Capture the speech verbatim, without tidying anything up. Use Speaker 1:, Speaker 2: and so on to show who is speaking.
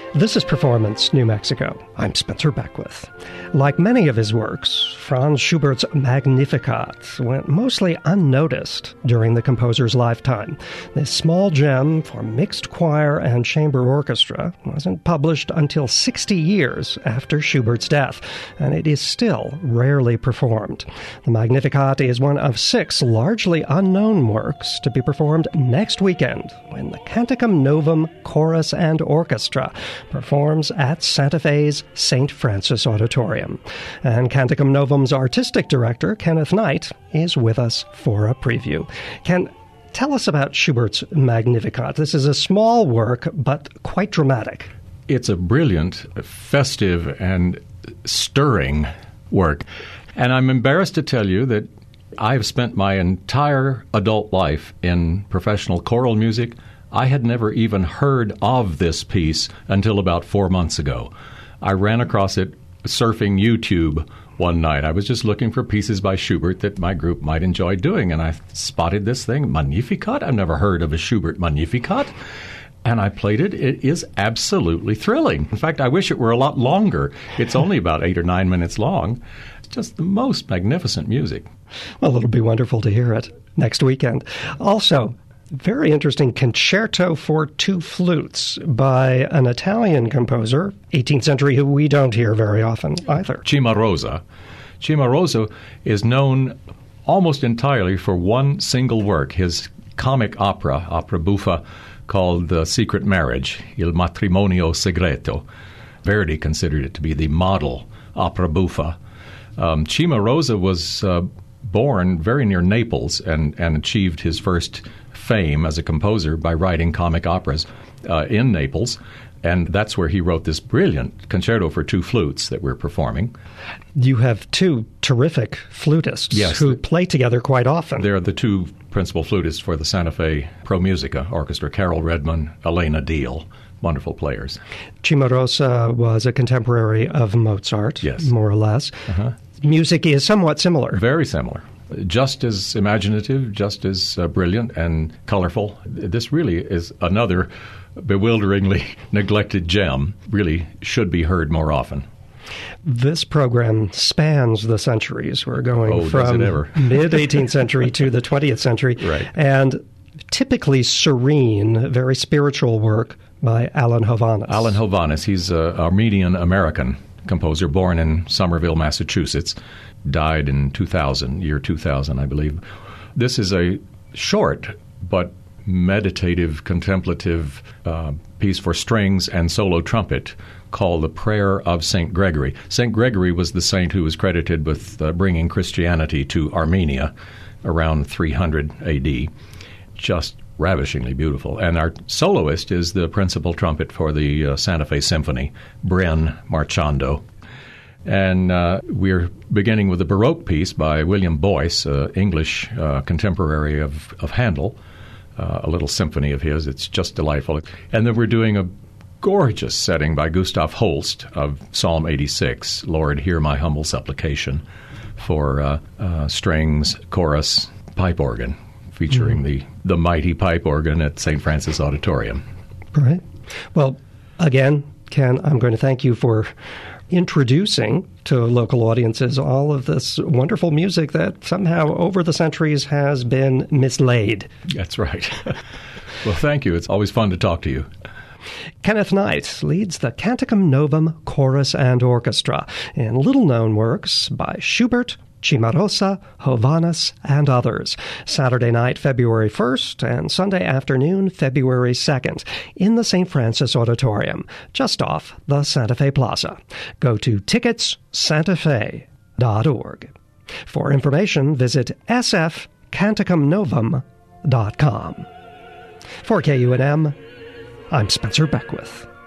Speaker 1: This is Performance New Mexico. I'm Spencer Beckwith. Like many of his works, Franz Schubert's Magnificat went mostly unnoticed during the composer's lifetime. This small gem for mixed choir and chamber orchestra wasn't published until sixty years after Schubert's death, and it is still rarely performed. The Magnificat is one of six largely unknown works to be performed next weekend when the Canticum Novum Chorus and Orchestra performs at Santa Fe's Saint Francis Auditorium. And Canticum Novum's artistic director, Kenneth Knight, is with us for a preview. Ken, tell us about Schubert's Magnificat. This is a small work, but quite dramatic.
Speaker 2: It's a brilliant, festive, and stirring work. And I'm embarrassed to tell you that I've spent my entire adult life in professional choral music. I had never even heard of this piece until about four months ago. I ran across it surfing YouTube one night. I was just looking for pieces by Schubert that my group might enjoy doing, and I spotted this thing, Magnificat. I've never heard of a Schubert Magnificat. And I played it. It is absolutely thrilling. In fact, I wish it were a lot longer. It's only about eight or nine minutes long. It's just the most magnificent music.
Speaker 1: Well, it'll be wonderful to hear it next weekend. Also, very interesting concerto for two flutes by an Italian composer, eighteenth century, who we don't hear very often either.
Speaker 2: Cimarosa. Cimarosa is known almost entirely for one single work, his comic opera, opera buffa, called The Secret Marriage, Il Matrimonio Segreto. Verdi considered it to be the model opera buffa. Um, Cimarosa was uh, born very near Naples and, and achieved his first fame as a composer by writing comic operas uh, in Naples, and that's where he wrote this brilliant concerto for two flutes that we're performing.
Speaker 1: You have two terrific flutists
Speaker 2: yes,
Speaker 1: who play together quite often.
Speaker 2: They're the two principal flutists for the Santa Fe Pro Musica Orchestra, Carol Redman, Elena Deal. Wonderful players.
Speaker 1: Cimarosa was a contemporary of Mozart,
Speaker 2: yes,
Speaker 1: more or less.
Speaker 2: Uh-huh.
Speaker 1: Music is somewhat similar.
Speaker 2: Very similar. Just as imaginative, just as uh, brilliant and colorful. This really is another bewilderingly neglected gem. Really should be heard more often.
Speaker 1: This program spans the centuries. We're going
Speaker 2: oh,
Speaker 1: from mid-eighteenth century to the twentieth century.
Speaker 2: Right.
Speaker 1: And typically serene, very spiritual work by Alan Hovhaness.
Speaker 2: Alan Hovhaness, he's an Armenian-American composer born in Somerville, Massachusetts. Died in two thousand, year two thousand, I believe. This is a short but meditative, contemplative uh, piece for strings and solo trumpet called The Prayer of Saint Gregory. Saint Gregory was the saint who was credited with uh, bringing Christianity to Armenia around three hundred A D. Just ravishingly beautiful. And our soloist is the principal trumpet for the uh, Santa Fe Symphony, Bren Marchando. And uh, we're beginning with a Baroque piece by William Boyce, uh, English uh, contemporary of, of Handel, uh, a little symphony of his. It's just delightful. And then we're doing a gorgeous setting by Gustav Holst of Psalm eighty-six, Lord, hear my humble supplication, for uh, uh, strings, chorus, pipe organ, featuring mm-hmm. the, the mighty pipe organ at Saint Francis Auditorium.
Speaker 1: Right. Well, again, Ken, I'm going to thank you for introducing to local audiences all of this wonderful music that somehow over the centuries has been mislaid.
Speaker 2: That's right. Well, thank you. It's always fun to talk to you.
Speaker 1: Kenneth Knight leads the Canticum Novum Chorus and Orchestra in little-known works by Schubert, Cimarosa, Hovhaness, and others. Saturday night, February first, and Sunday afternoon, February second, in the Saint Francis Auditorium, just off the Santa Fe Plaza. Go to tickets santa fe dot org. For information, visit s f canticum novum dot com. For K U N M, I'm Spencer Beckwith.